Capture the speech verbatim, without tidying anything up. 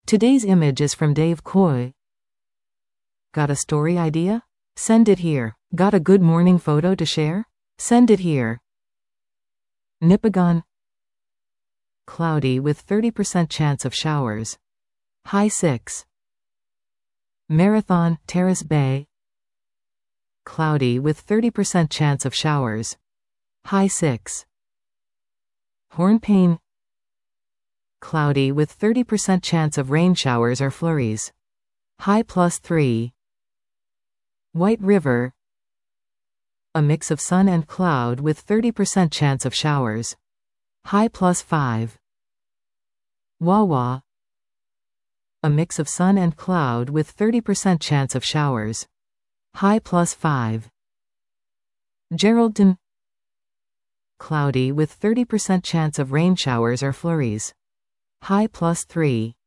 Today's image is from Dave Coy. Got a story idea? Send it here. Got a good morning photo to share? Send it here. Nipigon. Cloudy with thirty percent chance of showers. High six. Marathon, Terrace Bay. Cloudy with thirty percent chance of showers. High six. Hornpain. Cloudy with thirty percent chance of rain showers or flurries. High plus three. White River. A mix of sun and cloud with thirty percent chance of showers. High plus five. Wawa. A mix of sun and cloud with thirty percent chance of showers. High plus five. Geraldton. Cloudy with thirty percent chance of rain showers or flurries. High plus three.